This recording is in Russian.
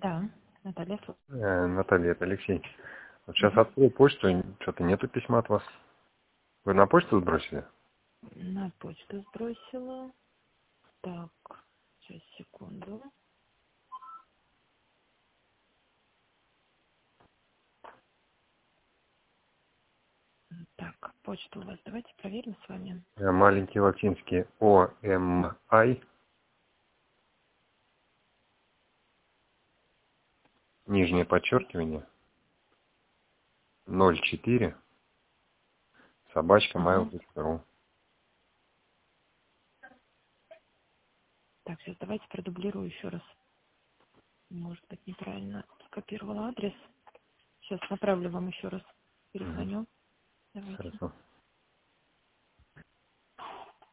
Да, Наталья. Наталья, это Алексей. Вот сейчас открыл почту, что-то нету письма от вас. Вы на почту сбросили? На почту сбросила. Так, сейчас, секунду. Так, почту у вас давайте проверим с вами. Маленький латинский ОМАЙ, нижнее подчеркивание, 04, собачка Ага. mail.ru. Так, сейчас давайте продублирую еще раз. Может быть, неправильно скопировала адрес. Сейчас направлю вам еще раз. Угу. Перезвоню. Давайте. Хорошо.